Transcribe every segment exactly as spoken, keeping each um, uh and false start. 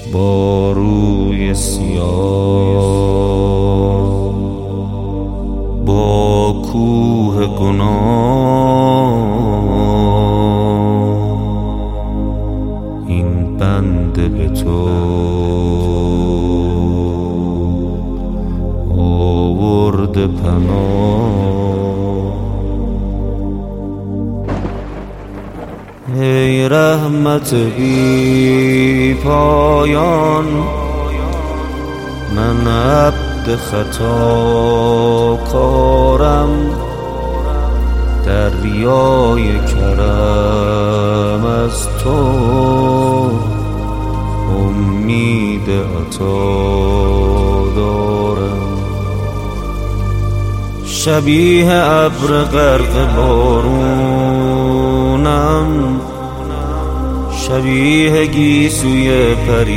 با روی سیاه، با کوه گناه، این بنده به تو آورد پناه. ای رحمت بی پایان، من عبد خطا کارم، دریای کرم از تو امید عطا دارم. شبیه ابر غرق بارونم، شبیه گیسوی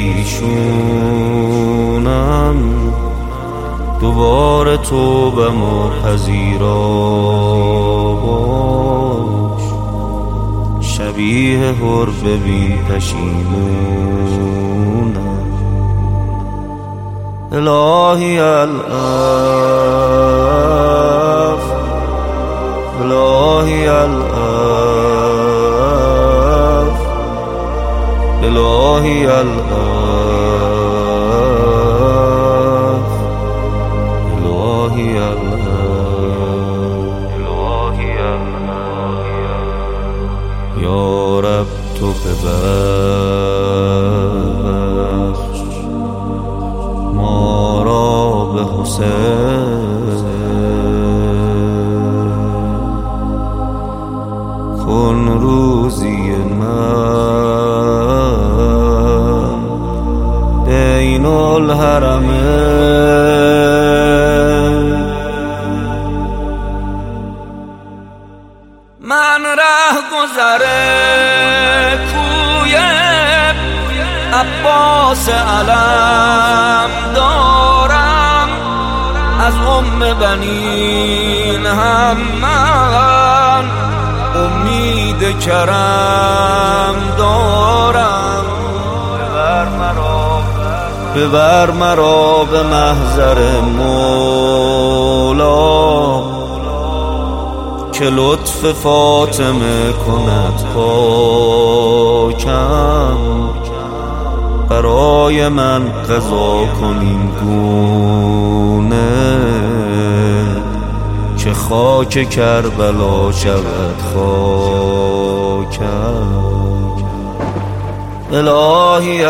پریشونم، دوباره توبم و پذیرا باش. شبیه هر ببین پشیمونم. الهی الاف، الهی الاف، الهی الاف، الهی الاف، الهی الاف. یا رب تو ببخش ما را به حسین، کن روزی من بین الحرمین. من ره گذر کوی عباس علم دارم، از ام بنین هم من امید کرم دارم. ببر مرا ببر مرا به محضر مولا، که لطف فاطمه کند پاکم. برای من قضا کن این گونه، که خاک کربلا شود خاکم. الهی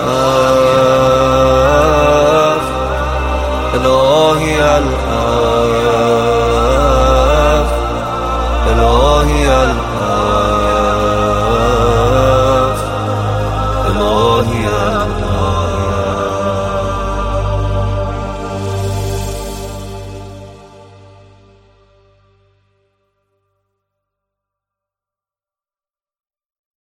الاف، الهی الاف، الهی الاف.